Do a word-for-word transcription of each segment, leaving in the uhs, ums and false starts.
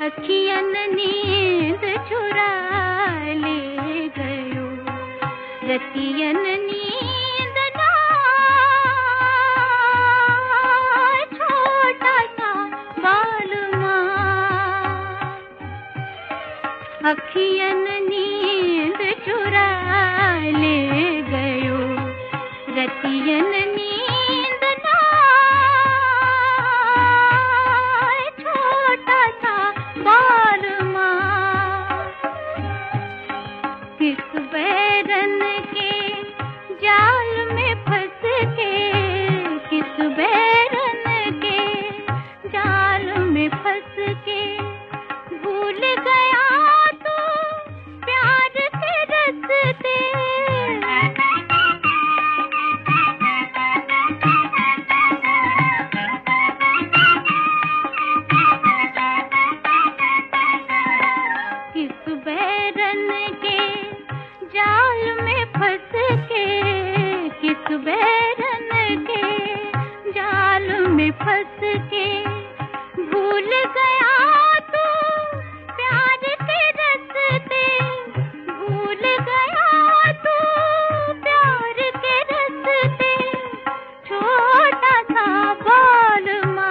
अखियन नींद चुरा ले गयो, रतियन नींद ना छोटा सा बालमा। अखियन नींद चुरा ले गयो, रतियन नींद ना छोटा सा बालमा। किस बैरन के जाल में फंस के, किस बैरन के जाल में फंस के भूल गया तो प्यार के रस्ते। किस बैरन के जाल में फंस के, किस बैरन के जाल में फंस के भूल गया तो प्यार के रस्ते। भूल गया तो प्यार के रस्ते, छोटा सा बालमा।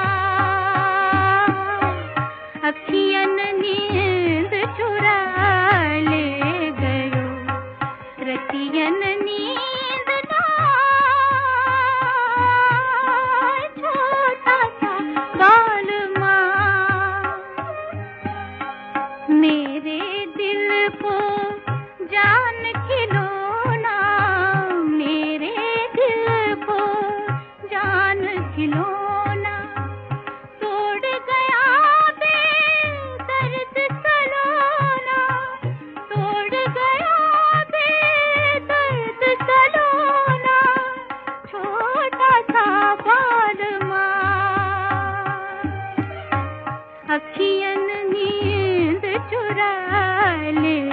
अखियन नींद चुरा ले गयो, रतियन नींद ना छोटा सा बालमा। मेरे दिल को जान खिलौना, मेरे दिल को जान खिलौना तोड़ गया बेदर्द सलोना। तोड़ गया बेदर्द सलोना, छोटा सा बालमा। अखियन नींद चुरा ले